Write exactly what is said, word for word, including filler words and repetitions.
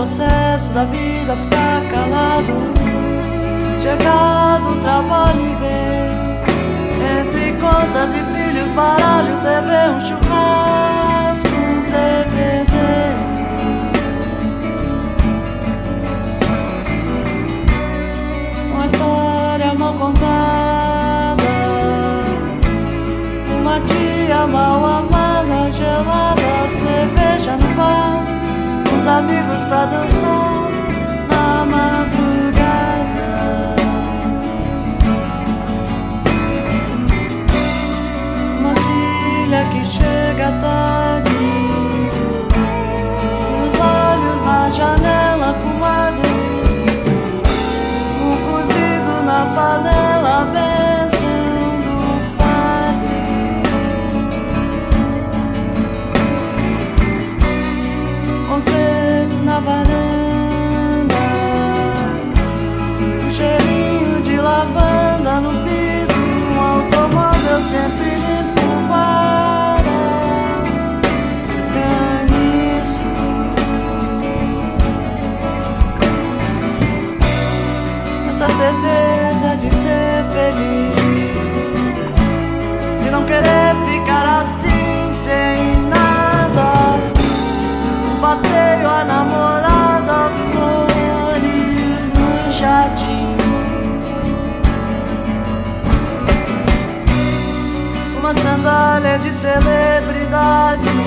processo da vida ficar calado, chegar do trabalho e ver, entre contas e filhos, baralho, T V, um churrasco, uns D V D. Uma história mal contada, uma tia mal amada, gelada, cerveja no bar, uns amigos pra dançar na madrugada. Uma filha que chega tarde, os olhos na janela, comadre, um cozido na panela, a bênção do padre. Concerto na varanda, um cheirinho de lavanda no piso, um automóvel sempre limpo para caniço. Essa certeza de ser feliz, de não querer ficar assim sem nada, um passeio, a namorada, flores no jardim, uma sandália de celebridade,